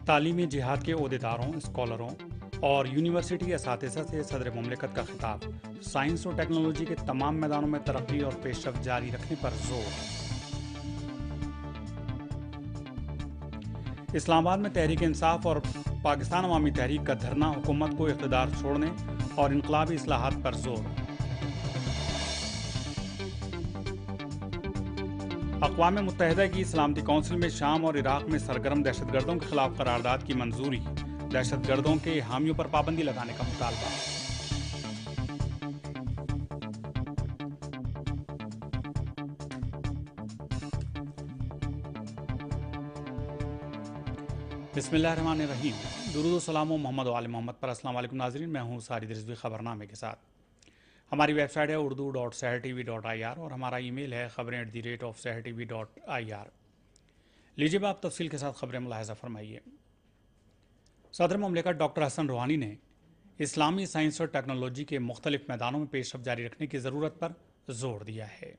تعلیمی جہاد کے عہدیداروں، اسکالروں اور یونیورسٹی اساتذہ سے صدر مملکت کا خطاب، سائنس اور ٹیکنالوجی کے تمام میدانوں میں ترقی اور پیش رفت جاری رکھنے پر زور۔ اسلام آباد میں تحریک انصاف اور پاکستان عوامی تحریک کا دھرنا، حکومت کو اقتدار چھوڑنے اور انقلابی اصلاحات پر زور۔ اقوام متحدہ کی سلامتی کونسل میں شام اور عراق میں سرگرم دہشت گردوں کے خلاف قرارداد کی منظوری، دہشت گردوں کے حامیوں پر پابندی لگانے کا مطالبہ۔ بسم اللہ الرحمن الرحیم، درود و سلام و محمد و آل محمد پر۔ السلام علیکم ناظرین، میں ہوں ساجد رضوی خبرنامے کے ساتھ۔ ہماری ویب سائٹ ہے urdu.sehrtv.ir اور ہمارا ای میل ہے خبریں@sehrtv.ir۔ لیجیے آپ تفصیل کے ساتھ خبریں ملاحظہ فرمائیے۔ صدر مملکت ڈاکٹر حسن روحانی نے اسلامی سائنس اور ٹیکنالوجی کے مختلف میدانوں میں پیش رفت جاری رکھنے کی ضرورت پر زور دیا ہے۔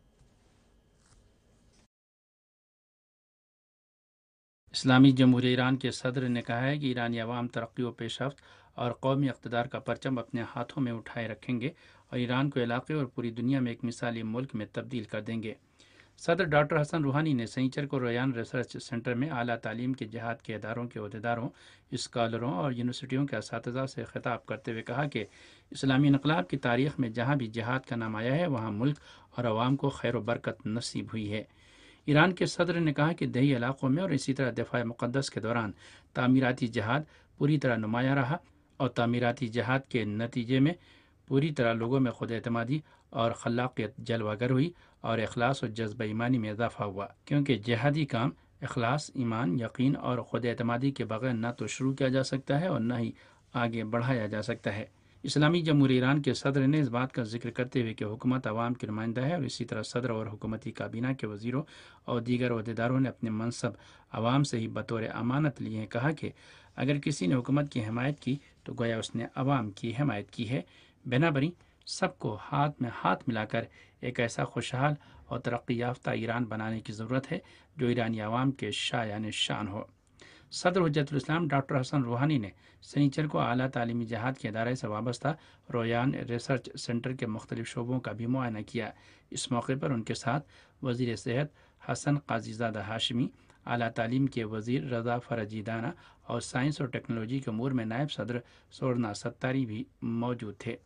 اسلامی جمہوریہ ایران کے صدر نے کہا ہے کہ ایرانی عوام ترقی و پیش رفت اور قومی اقتدار کا پرچم اپنے ہاتھوں میں اٹھائے رکھیں گے اور ایران کو علاقے اور پوری دنیا میں ایک مثالی ملک میں تبدیل کر دیں گے۔ صدر ڈاکٹر حسن روحانی نے سنیچر کو ریان ریسرچ سینٹر میں اعلیٰ تعلیم کے جہاد کے اداروں کے عہدیداروں، اسکالروں اور یونیورسٹیوں کے اساتذہ سے خطاب کرتے ہوئے کہا کہ اسلامی انقلاب کی تاریخ میں جہاں بھی جہاد کا نام آیا ہے وہاں ملک اور عوام کو خیر و برکت نصیب ہوئی ہے۔ ایران کے صدر نے کہا کہ دیہی علاقوں میں اور اسی طرح دفاع مقدس کے دوران تعمیراتی جہاد پوری طرح نمایاں رہا اور تعمیراتی جہاد کے نتیجے میں پوری طرح لوگوں میں خود اعتمادی اور خلاقیت جلوہ گر ہوئی اور اخلاص و جذبہ ایمانی میں اضافہ ہوا، کیونکہ جہادی کام اخلاص، ایمان، یقین اور خود اعتمادی کے بغیر نہ تو شروع کیا جا سکتا ہے اور نہ ہی آگے بڑھایا جا سکتا ہے۔ اسلامی جمہوریہ ایران کے صدر نے اس بات کا ذکر کرتے ہوئے کہ حکومت عوام کی نمائندہ ہے اور اسی طرح صدر اور حکومتی کابینہ کے وزیروں اور دیگر عہدیداروں نے اپنے منصب عوام سے ہی بطور امانت لیے ہیں، کہا کہ اگر کسی نے حکومت کی حمایت کی تو گویا اس نے عوام کی حمایت کی ہے۔ بنابراین سب کو ہاتھ میں ہاتھ ملا کر ایک ایسا خوشحال اور ترقی یافتہ ایران بنانے کی ضرورت ہے جو ایرانی عوام کے شایان شان ہو۔ صدر حجت الاسلام ڈاکٹر حسن روحانی نے سنیچر کو اعلیٰ تعلیمی جہاد کے ادارے سے وابستہ رویان ریسرچ سینٹر کے مختلف شعبوں کا بھی معائنہ کیا۔ اس موقع پر ان کے ساتھ وزیر صحت حسن قاضی زادہ ہاشمی، اعلیٰ تعلیم کے وزیر رضا فرجی دانا اور سائنس اور ٹیکنالوجی کے امور میں نائب صدر سورنا ستاری بھی موجود تھے۔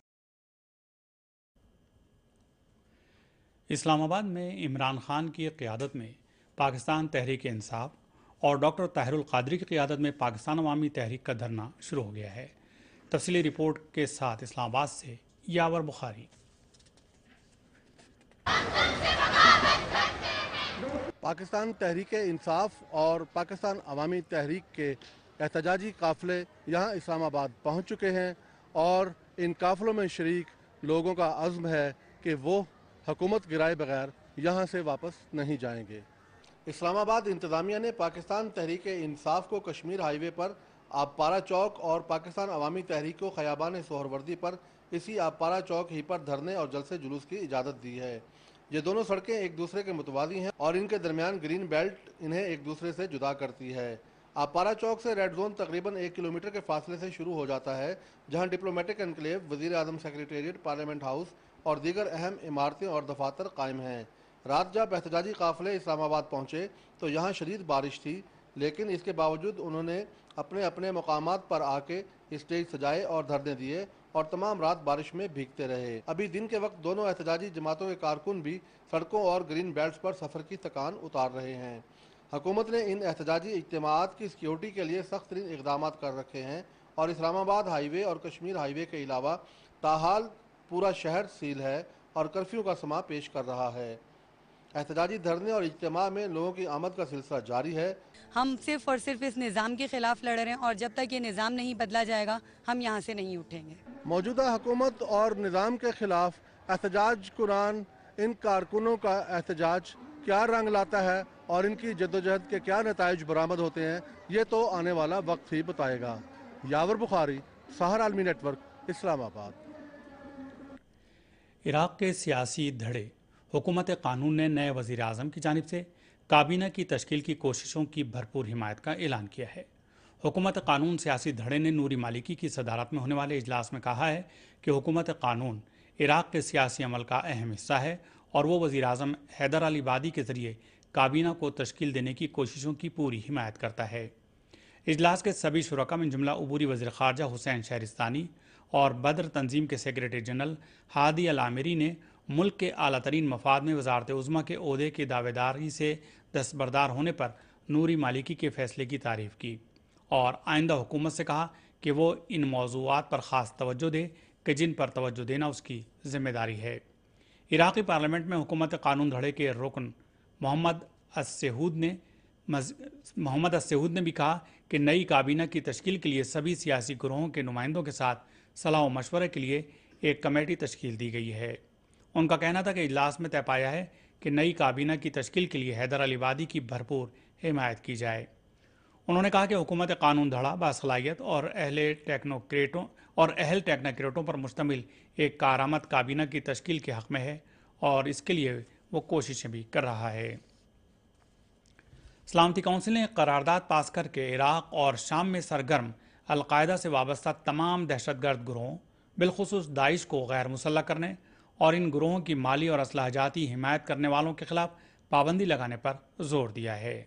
اسلام آباد میں عمران خان کی قیادت میں پاکستان تحریک انصاف اور ڈاکٹر طاہر القادری کی قیادت میں پاکستان عوامی تحریک کا دھرنا شروع ہو گیا ہے۔ تفصیلی رپورٹ کے ساتھ اسلام آباد سے یاور بخاری۔ پاکستان تحریک انصاف اور پاکستان عوامی تحریک کے احتجاجی قافلے یہاں اسلام آباد پہنچ چکے ہیں اور ان قافلوں میں شریک لوگوں کا عزم ہے کہ وہ حکومت گرائے بغیر یہاں سے واپس نہیں جائیں گے۔ اسلام آباد انتظامیہ نے پاکستان تحریک انصاف کو کشمیر ہائی وے پر آبپارہ چوک اور پاکستان عوامی تحریک کو خیابان سہروردی پر اسی آبپارہ چوک ہی پر دھرنے اور جلسے جلوس کی اجازت دی ہے۔ یہ دونوں سڑکیں ایک دوسرے کے متوازی ہیں اور ان کے درمیان گرین بیلٹ انہیں ایک دوسرے سے جدا کرتی ہے۔ آبپارہ چوک سے ریڈ زون تقریباً 1 کلومیٹر کے فاصلے سے شروع ہو جاتا ہے، جہاں ڈپلومیٹک انکلیو، وزیر اعظم سیکریٹریٹ، پارلیمنٹ ہاؤس اور دیگر اہم عمارتیں اور دفاتر قائم ہیں۔ رات جب احتجاجی قافلے اسلام آباد پہنچے تو یہاں شدید بارش تھی، لیکن اس کے باوجود انہوں نے اپنے اپنے مقامات پر آ کے اسٹیج سجائے اور دھرنے دیے اور تمام رات بارش میں بھیگتے رہے۔ ابھی دن کے وقت دونوں احتجاجی جماعتوں کے کارکن بھی سڑکوں اور گرین بیلٹس پر سفر کی تکان اتار رہے ہیں۔ حکومت نے ان احتجاجی اجتماعات کی سیکیورٹی کے لیے سخت ترین اقدامات کر رکھے ہیں اور اسلام آباد ہائی وے اور کشمیر ہائی وے کے علاوہ تاحال پورا شہر سیل ہے اور کرفیو کا سماں پیش کر رہا ہے۔ احتجاجی دھرنے اور اجتماع میں لوگوں کی آمد کا سلسلہ جاری ہے۔ ہم صرف اور صرف اس نظام کے خلاف لڑ رہے ہیں اور جب تک یہ نظام نہیں بدلا جائے گا ہم یہاں سے نہیں اٹھیں گے۔ موجودہ حکومت اور نظام کے خلاف احتجاج قرآن ان کارکنوں کا احتجاج کیا رنگ لاتا ہے اور ان کی جدوجہد کے کیا نتائج برآمد ہوتے ہیں، یہ تو آنے والا وقت ہی بتائے گا۔ یاور بخاری، سحر عالمی نیٹ ورک، اسلام آباد۔ عراق کے سیاسی دھڑے حکومت قانون نے نئے وزیر اعظم کی جانب سے کابینہ کی تشکیل کی کوششوں کی بھرپور حمایت کا اعلان کیا ہے۔ حکومت قانون سیاسی دھڑے نے نوری مالکی کی صدارت میں ہونے والے اجلاس میں کہا ہے کہ حکومت قانون عراق کے سیاسی عمل کا اہم حصہ ہے اور وہ وزیر اعظم حیدر علی عبادی کے ذریعے کابینہ کو تشکیل دینے کی کوششوں کی پوری حمایت کرتا ہے۔ اجلاس کے سبھی شرکاء میں جملہ عبوری وزیر خارجہ حسین شہرستانی اور بدر تنظیم کے سیکریٹری جنرل ہادی العامری نے ملک کے اعلیٰ ترین مفاد میں وزارت عظمیٰ کے عہدے کی دعویداری سے دستبردار ہونے پر نوری مالکی کے فیصلے کی تعریف کی اور آئندہ حکومت سے کہا کہ وہ ان موضوعات پر خاص توجہ دے کہ جن پر توجہ دینا اس کی ذمہ داری ہے۔ عراقی پارلیمنٹ میں حکومت قانون دھڑے کے رکن محمد السہود نے بھی کہا کہ نئی کابینہ کی تشکیل کے لیے سبھی سیاسی گروہوں کے نمائندوں کے ساتھ صلاح و مشورے کے لیے ایک کمیٹی تشکیل دی گئی ہے۔ ان کا کہنا تھا کہ اجلاس میں طے پایا ہے کہ نئی کابینہ کی تشکیل کے لیے حیدر علی عبادی کی بھرپور حمایت کی جائے۔ انہوں نے کہا کہ حکومت قانون دھڑا باصلاحیت اور اہل ٹیکنوکریٹوں پر مشتمل ایک کارآمد کابینہ کی تشکیل کے حق میں ہے اور اس کے لیے وہ کوششیں بھی کر رہا ہے۔ سلامتی کونسل نے قرارداد پاس کر کے عراق اور شام میں سرگرم القاعدہ سے وابستہ تمام دہشت گرد گروہوں بالخصوص داعش کو غیر مسلح کرنے اور ان گروہوں کی مالی اور اسلحہ جاتی حمایت کرنے والوں کے خلاف پابندی لگانے پر زور دیا ہے۔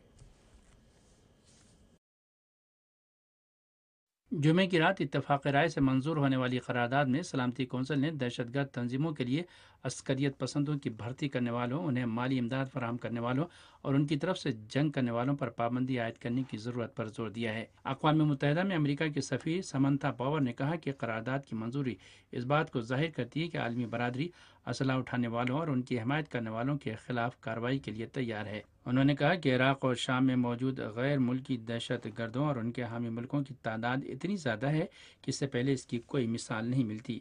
جمعے کی رات اتفاق رائے سے منظور ہونے والی قرارداد میں سلامتی کونسل نے دہشت گرد تنظیموں کے لیے عسکریت پسندوں کی بھرتی کرنے والوں، انہیں مالی امداد فراہم کرنے والوں اور ان کی طرف سے جنگ کرنے والوں پر پابندی عائد کرنے کی ضرورت پر زور دیا ہے۔ اقوام متحدہ میں امریکہ کے سفیر سمنتھا پاور نے کہا کہ قرارداد کی منظوری اس بات کو ظاہر کرتی ہے کہ عالمی برادری اسلحہ اٹھانے والوں اور ان کی حمایت کرنے والوں کے خلاف کارروائی کے لیے تیار ہے۔ انہوں نے کہا کہ عراق اور شام میں موجود غیر ملکی دہشت گردوں اور ان کے حامی ملکوں کی تعداد اتنی زیادہ ہے کہ اس سے پہلے اس کی کوئی مثال نہیں ملتی۔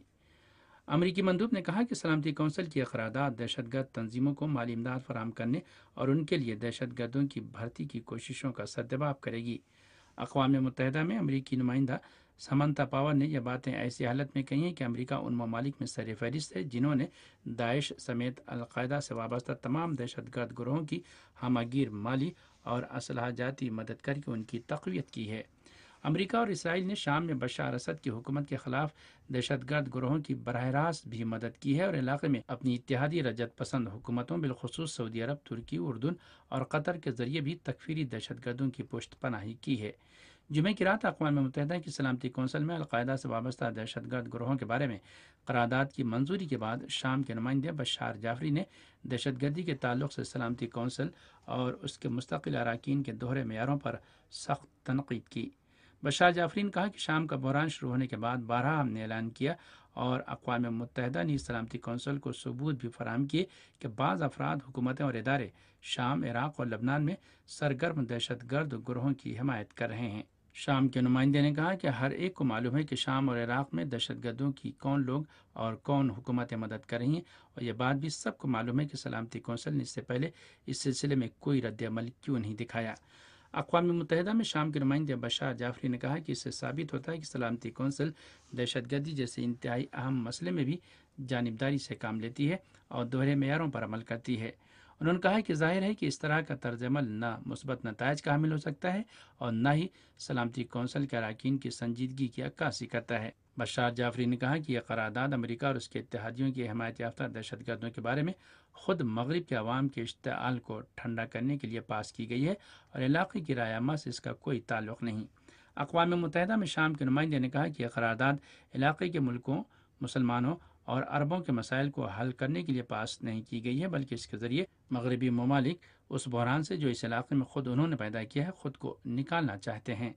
امریکی مندوب نے کہا کہ سلامتی کونسل کی قرارداد دہشت گرد تنظیموں کو مالی امداد فراہم کرنے اور ان کے لیے دہشت گردوں کی بھرتی کی کوششوں کا سدباب کرے گی۔ اقوام متحدہ میں امریکی نمائندہ سمنتھا پاور نے یہ باتیں ایسی حالت میں کہی ہیں کہ امریکہ ان ممالک میں سر فہرست ہے جنہوں نے داعش سمیت القاعدہ سے وابستہ تمام دہشت گرد گروہوں کی ہمہ گیر مالی اور اسلحہ جاتی مدد کر کے ان کی تقویت کی ہے۔ امریکہ اور اسرائیل نے شام میں بشار اسد کی حکومت کے خلاف دہشت گرد گروہوں کی براہ راست بھی مدد کی ہے اور علاقے میں اپنی اتحادی رجت پسند حکومتوں بالخصوص سعودی عرب، ترکی، اردن اور قطر کے ذریعے بھی تکفیری دہشت گردوں کی پشت پناہی کی ہے۔ جمعے کی رات اقوام متحدہ کی سلامتی کونسل میں القاعدہ سے وابستہ دہشت گرد گروہوں کے بارے میں قرارداد کی منظوری کے بعد شام کے نمائندے بشار جعفری نے دہشت گردی کے تعلق سے سلامتی کونسل اور اس کے مستقل اراکین کے دوہرے معیاروں پر سخت تنقید کی۔ بشار جعفری نے کہا کہ شام کا بحران شروع ہونے کے بعد بارہا ہم نے اعلان کیا اور اقوام متحدہ نے سلامتی کونسل کو ثبوت بھی فراہم کیے کہ بعض افراد، حکومتیں اور ادارے شام، عراق اور لبنان میں سرگرم دہشت گرد گروہوں کی حمایت کر رہے ہیں۔ شام کے نمائندے نے کہا کہ ہر ایک کو معلوم ہے کہ شام اور عراق میں دہشت گردوں کی کون لوگ اور کون حکومتیں مدد کر رہی ہیں، اور یہ بات بھی سب کو معلوم ہے کہ سلامتی کونسل نے اس سے پہلے اس سلسلے میں کوئی رد عمل کیوں نہیں دکھایا۔ اقوام متحدہ میں شام کے نمائندے بشار جعفری نے کہا کہ اس سے ثابت ہوتا ہے کہ سلامتی کونسل دہشت گردی جیسے انتہائی اہم مسئلے میں بھی جانبداری سے کام لیتی ہے اور دوہرے معیاروں پر عمل کرتی ہے۔ انہوں نے کہا کہ ظاہر ہے کہ اس طرح کا طرز عمل نہ مثبت نتائج کا حامل ہو سکتا ہے اور نہ ہی سلامتی کونسل کے اراکین کی سنجیدگی کی عکاسی کرتا ہے۔ بشار جعفری نے کہا کہ یہ قرارداد امریکہ اور اس کے اتحادیوں کی حمایت یافتہ دہشت گردوں کے بارے میں خود مغرب کے عوام کے اشتعال کو ٹھنڈا کرنے کے لیے پاس کی گئی ہے اور علاقے کی رائے عامہ سے اس کا کوئی تعلق نہیں۔ اقوام متحدہ میں شام کے نمائندے نے کہا کہ یہ قرارداد علاقے کے ملکوں، مسلمانوں اور عربوں کے مسائل کو حل کرنے کے لیے پاس نہیں کی گئی ہے، بلکہ اس کے ذریعے مغربی ممالک اس بحران سے جو اس علاقے میں خود انہوں نے پیدا کیا ہے خود کو نکالنا چاہتے ہیں۔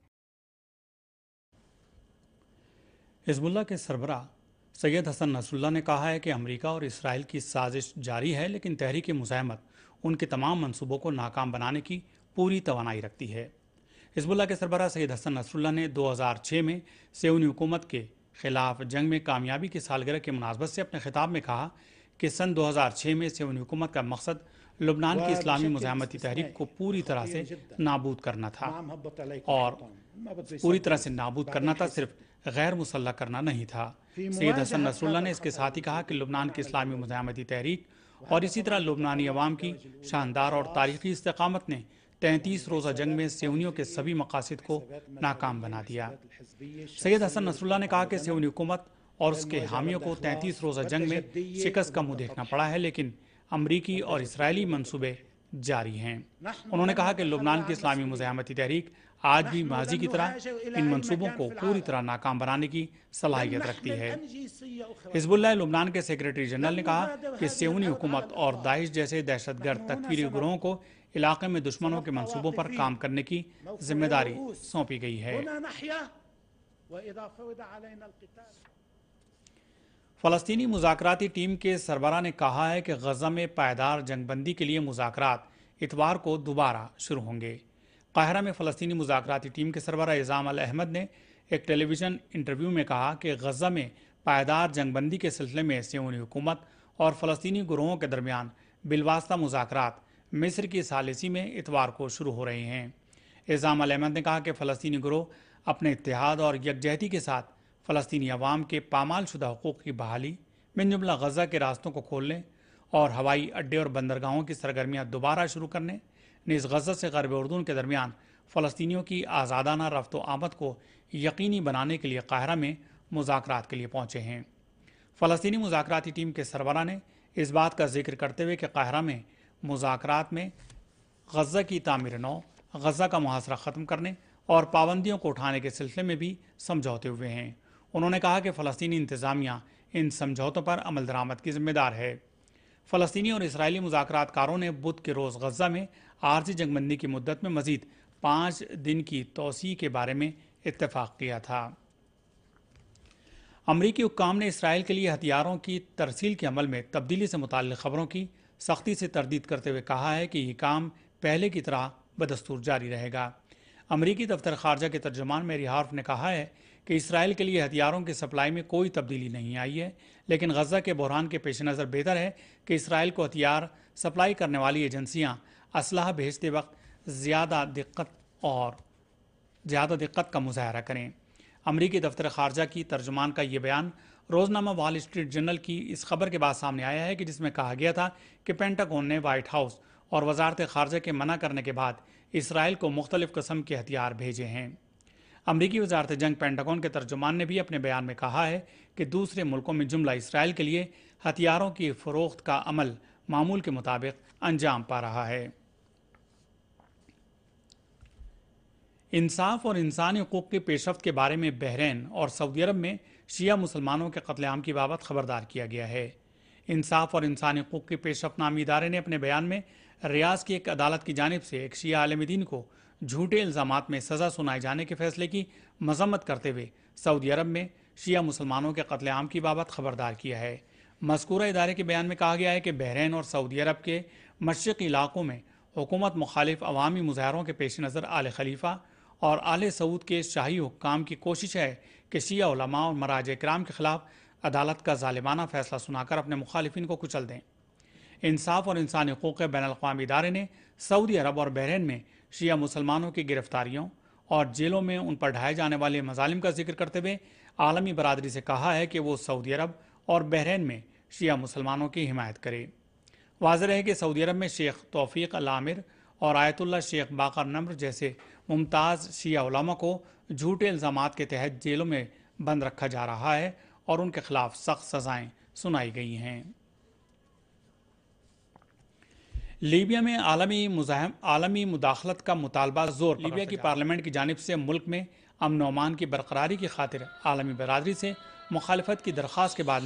حزب اللہ کے سربراہ سید حسن نصر اللہ نے کہا ہے کہ امریکہ اور اسرائیل کی سازش جاری ہے، لیکن تحریک مزاحمت ان کے تمام منصوبوں کو ناکام بنانے کی پوری توانائی رکھتی ہے۔ حزب اللہ کے سربراہ سید حسن نصر اللہ نے 2006 میں صہیونی حکومت کے خلاف جنگ میں کامیابی کی سالگرہ کے مناسبت سے اپنے خطاب میں کہا کہ سن 2006 میں صہیونی حکومت کا مقصد لبنان کی اسلامی مزاحمتی تحریک کو پوری طرح سے نابود کرنا تھا، اور پوری طرح سے نابود کرنا تھا، صرف غیر مسلح کرنا نہیں تھا۔ سید حسن نصر اللہ نے اس کے ساتھ ہی کہا کہ لبنان کی اسلامی مزاحمتی تحریک اور اسی طرح لبنانی عوام کی شاندار اور تاریخی استقامت نے 33 روزہ جنگ میں سیونیوں کے سبھی مقاصد کو ناکام بنا دیا۔ سید حسن نصر اللہ نے کہا کہ سیونی حکومت اور اس کے حامیوں کو 33 روزہ جنگ میں شکست کا منہ دیکھنا پڑا ہے، لیکن امریکی اور اسرائیلی منصوبے جاری ہیں۔ انہوں نے کہا کہ لبنان کی اسلامی مزاحمتی تحریک آج بھی ماضی کی طرح ان منصوبوں کو پوری طرح ناکام بنانے کی صلاحیت رکھتی ہے۔ حزب اللہ لبنان کے سیکریٹری جنرل نے کہا کہ سیونی حکومت اور داعش جیسے دہشت گرد تکفیری گروہوں کو علاقے میں دشمنوں کے منصوبوں پر کام کرنے کی ذمہ داری سونپی گئی ہے۔ فلسطینی مذاکراتی ٹیم کے سربراہ نے کہا ہے کہ غزہ میں پائیدار جنگ بندی کے لیے مذاکرات اتوار کو دوبارہ شروع ہوں گے۔ قاہرہ میں فلسطینی مذاکراتی ٹیم کے سربراہ اعظام الاحمد نے ایک ٹیلی ویژن انٹرویو میں کہا کہ غزہ میں پائیدار جنگ بندی کے سلسلے میں سیونی حکومت اور فلسطینی گروہوں کے درمیان بالواسطہ مذاکرات مصر کی ثالثی میں اتوار کو شروع ہو رہے ہیں۔ اعظام الاحمد نے کہا کہ فلسطینی گروہ اپنے اتحاد اور یکجہتی کے ساتھ فلسطینی عوام کے پامال شدہ حقوق کی بحالی، من جملہ غزہ کے راستوں کو کھولنے اور ہوائی اڈے اور بندرگاہوں کی سرگرمیاں دوبارہ شروع کرنے، نیز غزہ سے غرب اردن کے درمیان فلسطینیوں کی آزادانہ رفت و آمد کو یقینی بنانے کے لیے قاہرہ میں مذاکرات کے لیے پہنچے ہیں۔ فلسطینی مذاکراتی ٹیم کے سربراہ نے اس بات کا ذکر کرتے ہوئے کہ قاہرہ میں مذاکرات میں غزہ کی تعمیر نو، غزہ کا محاصرہ ختم کرنے اور پابندیوں کو اٹھانے کے سلسلے میں بھی سمجھوتے ہوئے ہیں۔ انہوں نے کہا کہ فلسطینی انتظامیہ ان سمجھوتوں پر عمل درآمد کی ذمہ دار ہے۔ فلسطینی اور اسرائیلی مذاکرات کاروں نے بدھ کے روز غزہ میں عارضی جنگ بندی کی مدت میں مزید 5 دن کی توسیع کے بارے میں اتفاق کیا تھا۔ امریکی حکام نے اسرائیل کے لیے ہتھیاروں کی ترسیل کے عمل میں تبدیلی سے متعلق خبروں کی سختی سے تردید کرتے ہوئے کہا ہے کہ یہ کام پہلے کی طرح بدستور جاری رہے گا۔ امریکی دفتر خارجہ کے ترجمان میری ہارف نے کہا ہے کہ اسرائیل کے لیے ہتھیاروں کی سپلائی میں کوئی تبدیلی نہیں آئی ہے، لیکن غزہ کے بحران کے پیش نظر بہتر ہے کہ اسرائیل کو ہتھیار سپلائی کرنے والی ایجنسیاں اسلحہ بھیجتے وقت زیادہ دقت کا مظاہرہ کریں۔ امریکی دفتر خارجہ کی ترجمان کا یہ بیان روزنامہ وال اسٹریٹ جرنل کی اس خبر کے بعد سامنے آیا ہے کہ جس میں کہا گیا تھا کہ پینٹاگون نے وائٹ ہاؤس اور وزارت خارجہ کے منع کرنے کے بعد اسرائیل کو مختلف قسم کے ہتھیار بھیجے ہیں۔ امریکی وزارت جنگ پینٹاگون کے ترجمان نے بھی اپنے بیان میں کہا ہے کہ دوسرے ملکوں میں جملہ اسرائیل کے لیے ہتھیاروں کی فروخت کا عمل معمول کے مطابق انجام پا رہا ہے۔ انصاف اور انسانی حقوق کی پیشرفت کے بارے میں بحرین اور سعودی عرب میں شیعہ مسلمانوں کے قتل عام کی بابت خبردار کیا گیا ہے۔ انصاف اور انسانی حقوق کی پیشرفت نامی ادارے نے اپنے بیان میں ریاض کی ایک عدالت کی جانب سے ایک شیعہ عالم دین کو جھوٹے الزامات میں سزا سنائے جانے کے فیصلے کی مذمت کرتے ہوئے سعودی عرب میں شیعہ مسلمانوں کے قتل عام کی بابت خبردار کیا ہے۔ مذکورہ ادارے کے بیان میں کہا گیا ہے کہ بحرین اور سعودی عرب کے مشرقی علاقوں میں حکومت مخالف عوامی مظاہروں کے پیش نظر آل خلیفہ اور آل سعود کے شاہی حکام کی کوشش ہے کہ شیعہ علماء اور مراجع کرام کے خلاف عدالت کا ظالمانہ فیصلہ سنا کر اپنے مخالفین کو کچل دیں۔ انصاف اور انسانی حقوق کے بین الاقوامی ادارے نے سعودی عرب اور بحرین میں شیعہ مسلمانوں کی گرفتاریوں اور جیلوں میں ان پر ڈھائے جانے والے مظالم کا ذکر کرتے ہوئے عالمی برادری سے کہا ہے کہ وہ سعودی عرب اور بحرین میں شیعہ مسلمانوں کی حمایت کرے۔ واضح ہے کہ سعودی عرب میں شیخ توفیق العامر اور آیت اللہ شیخ باقر نمر جیسے ممتاز شیعہ علماء کو جھوٹے الزامات کے تحت جیلوں میں بند رکھا جا رہا ہے اور ان کے خلاف سخت سزائیں سنائی گئی ہیں۔ لیبیا میں عالمی مداخلت کا مطالبہ زور پر لیبیا کی پارلیمنٹ کی جانب سے ملک میں امن و امان کی برقراری کی خاطر عالمی برادری سے مخالفت کی درخواست کے بعد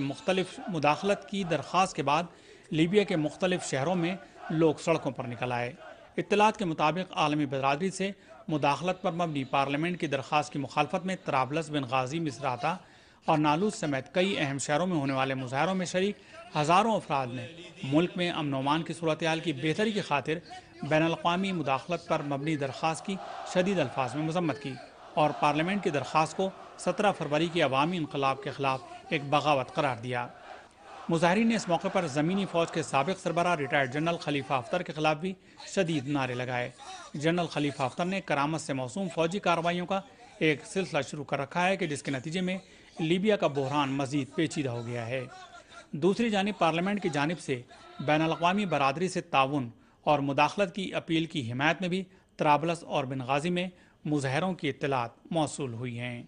لیبیا کے مختلف شہروں میں لوگ سڑکوں پر نکل آئے۔ اطلاعات کے مطابق عالمی برادری سے مداخلت پر مبنی پارلیمنٹ کی درخواست کی مخالفت میں طرابلس، بنغازی، مصراتا اور نالوس سمیت کئی اہم شہروں میں ہونے والے مظاہروں میں شریک ہزاروں افراد نے ملک میں امن و امان کی صورتحال کی بہتری کی خاطر بین الاقوامی مداخلت پر مبنی درخواست کی شدید الفاظ میں مذمت کی اور پارلیمنٹ کی درخواست کو 17 فروری کے عوامی انقلاب کے خلاف ایک بغاوت قرار دیا۔ مظاہرین نے اس موقع پر زمینی فوج کے سابق سربراہ ریٹائرڈ جنرل خلیفہ حفتر کے خلاف بھی شدید نعرے لگائے۔ جنرل خلیفہ حفتر نے کرامت سے موسوم فوجی کارروائیوں کا ایک سلسلہ شروع کر رکھا ہے کہ جس کے نتیجے میں لیبیا کا بحران مزید پیچیدہ ہو گیا ہے۔ دوسری جانب پارلیمنٹ کی جانب سے بین الاقوامی برادری سے تعاون اور مداخلت کی اپیل کی حمایت میں بھی طرابلس اور بنغازی میں مظاہروں کی اطلاعات موصول ہوئی ہیں۔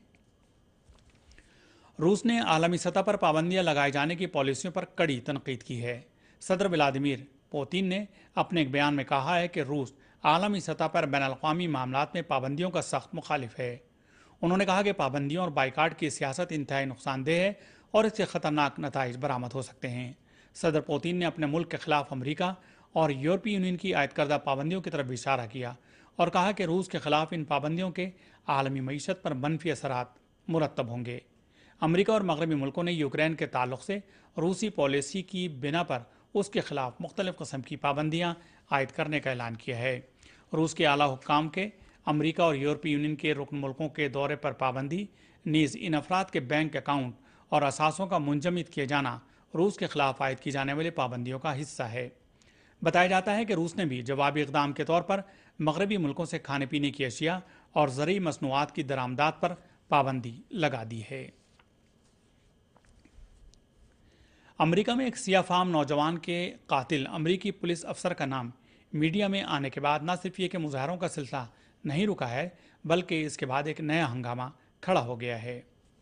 روس نے عالمی سطح پر پابندیاں لگائے جانے کی پالیسیوں پر کڑی تنقید کی ہے۔ صدر ولادیمیر پوتین نے اپنے ایک بیان میں کہا ہے کہ روس عالمی سطح پر بین الاقوامی معاملات میں پابندیوں کا سخت مخالف ہے۔ انہوں نے کہا کہ پابندیوں اور بائیکاٹ کی سیاست انتہائی نقصان دہ ہے اور اس سے خطرناک نتائج برآمد ہو سکتے ہیں۔ صدر پوتین نے اپنے ملک کے خلاف امریکہ اور یورپی یونین کی عائد کردہ پابندیوں کی طرف بھی اشارہ کیا اور کہا کہ روس کے خلاف ان پابندیوں کے عالمی معیشت پر منفی اثرات مرتب ہوں گے۔ امریکہ اور مغربی ملکوں نے یوکرین کے تعلق سے روسی پالیسی کی بنا پر اس کے خلاف مختلف قسم کی پابندیاں عائد کرنے کا اعلان کیا ہے۔ روس کے اعلیٰ حکام کے امریکہ اور یورپی یونین کے رکن ملکوں کے دورے پر پابندی، نیز ان افراد کے بینک اکاؤنٹ اور اثاثوں کا منجمد کیے جانا روس کے خلاف عائد کی جانے والی پابندیوں کا حصہ ہے۔ بتایا جاتا ہے کہ روس نے بھی جوابی اقدام کے طور پر مغربی ملکوں سے کھانے پینے کی اشیاء اور زرعی مصنوعات کی درآمدات پر پابندی لگا دی ہے۔ امریکہ میں ایک سیاہ فام نوجوان کے قاتل امریکی پولیس افسر کا نام میڈیا میں آنے کے بعد نہ صرف یہ کہ مظاہروں کا سلسلہ نہیں رکا ہے بلکہ اس کے بعد ایک نیا ہنگامہ کھڑا ہو گیا ہے۔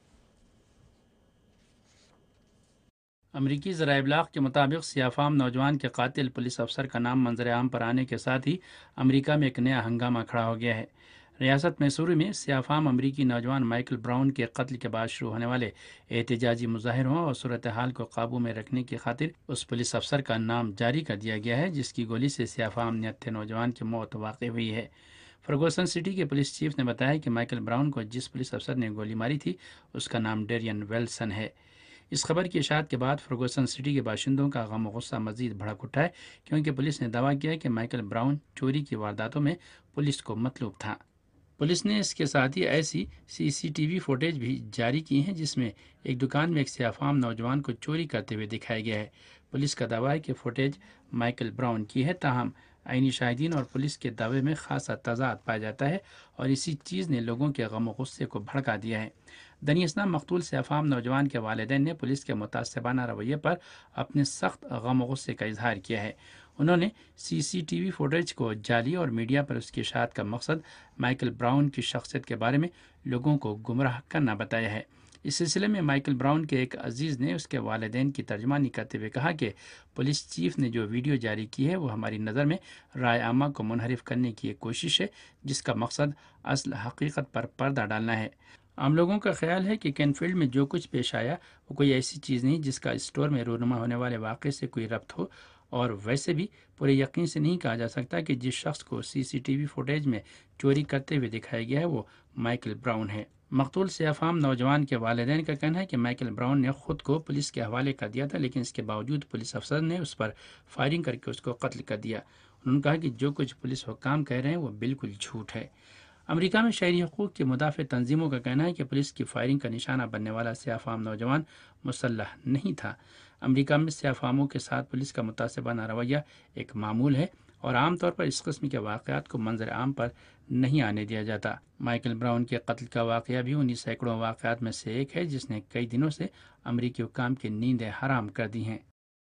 امریکی ذرائع ابلاغ کے مطابق سیاہ فام نوجوان کے قاتل پولیس افسر کا نام منظر عام پر آنے کے ساتھ ہی امریکہ میں ایک نیا ہنگامہ کھڑا ہو گیا ہے۔ ریاست میسوری میں سیاہ فام امریکی نوجوان مائیکل براؤن کے قتل کے بعد شروع ہونے والے احتجاجی مظاہروں اور صورتحال کو قابو میں رکھنے کی خاطر اس پولیس افسر کا نام جاری کر دیا گیا ہے جس کی گولی سے سیاہ فام نہتھے نوجوان کی موت واقع ہوئی ہے۔ فرگوسن سٹی کے پولیس چیف نے بتایا کہ مائیکل براؤن کو جس پولیس افسر نے گولی ماری تھی اس کا نام ڈیرین ویلسن ہے۔ اس خبر کی اشاعت کے بعد فرگوسن سٹی کے باشندوں کا غم و غصہ مزید بھڑک اٹھا ہے کیونکہ پولیس نے دعویٰ کیا کہ مائیکل براؤن چوری کی وارداتوں میں پولیس کو مطلوب تھا۔ پولیس نے اس کے ساتھ ہی ایسی سی ٹی وی فوٹیج بھی جاری کی ہیں جس میں ایک دکان میں ایک سیاہ فام نوجوان کو چوری کرتے ہوئے دکھایا گیا ہے۔ پولیس کا دعویٰ ہے کہ فوٹیج مائیکل براؤن کی ہے، تاہم عینی شاہدین اور پولیس کے دعوے میں خاصا تضاد پایا جاتا ہے اور اسی چیز نے لوگوں کے غم و غصے کو بھڑکا دیا ہے۔ دنی اسلام مقتول سیاہ فام نوجوان کے والدین نے پولیس کے متعصبانہ رویے پر اپنے سخت غم و غصے کا اظہار کیا ہے۔ انہوں نے سی ٹی وی فوٹیج کو جعلی اور میڈیا پر اس کی اشاعت کا مقصد مائیکل براؤن کی شخصیت کے بارے میں لوگوں کو گمراہ کرنا بتایا ہے۔ اس سلسلے میں مائیکل براؤن کے ایک عزیز نے اس کے والدین کی ترجمانی کرتے ہوئے کہا کہ پولیس چیف نے جو ویڈیو جاری کی ہے وہ ہماری نظر میں رائے عامہ کو منحرف کرنے کی ایک کوشش ہے جس کا مقصد اصل حقیقت پر پردہ ڈالنا ہے۔ عام لوگوں کا خیال ہے کہ کینفیلڈ میں جو کچھ پیش آیا وہ کوئی ایسی چیز نہیں جس کا اسٹور میں رونما ہونے والے واقعے سے کوئی ربط ہو، اور ویسے بھی پورے یقین سے نہیں کہا جا سکتا کہ جس شخص کو سی ٹی وی فوٹیج میں چوری کرتے ہوئے دکھایا گیا ہے وہ مائیکل براؤن ہے۔ مقتول سیاہ فام نوجوان کے والدین کا کہنا ہے کہ مائیکل براؤن نے خود کو پولیس کے حوالے کر دیا تھا، لیکن اس کے باوجود پولیس افسر نے اس پر فائرنگ کر کے اس کو قتل کر دیا۔ انہوں نے کہا کہ جو کچھ پولیس حکام کہہ رہے ہیں وہ بالکل جھوٹ ہے۔ امریکہ میں شہری حقوق کی مدافع تنظیموں کا کہنا ہے کہ پولیس کی فائرنگ کا نشانہ بننے والا سیاہ فام نوجوان مسلح نہیں تھا۔ امریکہ میں سیاہ فاموں کے ساتھ پولیس کا متعصبانہ رویہ ایک معمول ہے اور عام طور پر اس قسم کے واقعات کو منظر عام پر نہیں آنے دیا جاتا۔ مائیکل براؤن کے قتل کا واقعہ بھی انہی سینکڑوں واقعات میں سے ایک ہے جس نے کئی دنوں سے امریکی حکام کی نیندیں حرام کر دی ہیں۔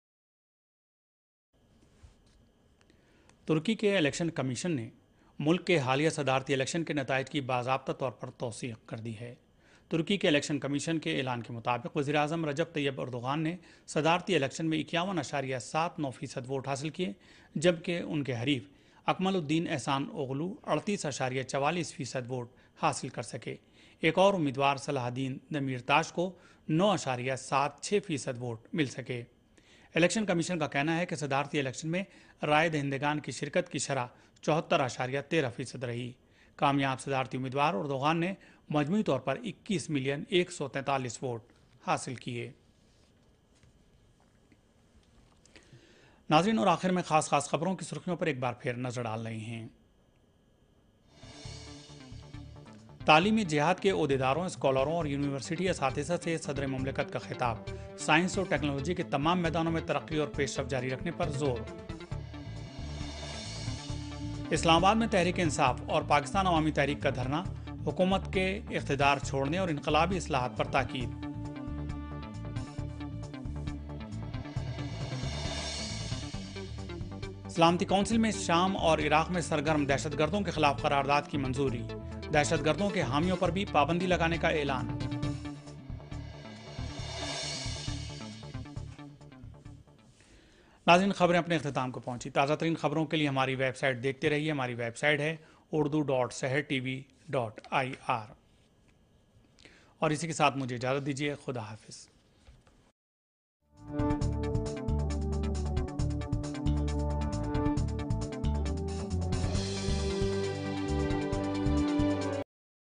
ترکی کے الیکشن کمیشن نے ملک کے حالیہ صدارتی الیکشن کے نتائج کی باضابطہ طور پر توثیق کر دی ہے۔ ترکی کے الیکشن کمیشن کے اعلان کے مطابق وزیر اعظم رجب طیب اردوغان نے صدارتی الیکشن میں 51.79% ووٹ حاصل کیے، جبکہ ان کے حریف اکمل الدین احسان اوغلو 38.44% ووٹ حاصل کر سکے۔ ایک اور امیدوار صلاح الدین دمیرتاش کو 9.76% ووٹ مل سکے۔ الیکشن کمیشن کا کہنا ہے کہ صدارتی الیکشن میں رائے دہندگان کی شرکت کی شرح 74.13% رہی۔ کامیاب صدارتی امیدوار اردوغان نے مجموعی طور پر 21,143 ووٹ حاصل کیے۔ ناظرین، اور آخر میں خاص خبروں کی سرخیوں پر ایک بار پھر نظر ڈال رہے ہیں۔ تعلیمی جہاد کے عہدیداروں، اسکالروں اور یونیورسٹی اساتذہ سے صدر مملکت کا خطاب، سائنس اور ٹیکنالوجی کے تمام میدانوں میں ترقی اور پیش رفت جاری رکھنے پر زور۔ اسلام آباد میں تحریک انصاف اور پاکستان عوامی تحریک کا دھرنا، حکومت کے اقتدار چھوڑنے اور انقلابی اصلاحات پر تاکید۔ سلامتی کونسل میں شام اور عراق میں سرگرم دہشت گردوں کے خلاف قرارداد کی منظوری، دہشت گردوں کے حامیوں پر بھی پابندی لگانے کا اعلان۔ ناظرین، خبریں اپنے اختتام کو پہنچی۔ تازہ ترین خبروں کے لیے ہماری ویب سائٹ دیکھتے رہیے۔ ہماری ویب سائٹ ہے urdu.sehertv.ir۔ اور اسی کے ساتھ مجھے اجازت دیجیے۔ خدا حافظ۔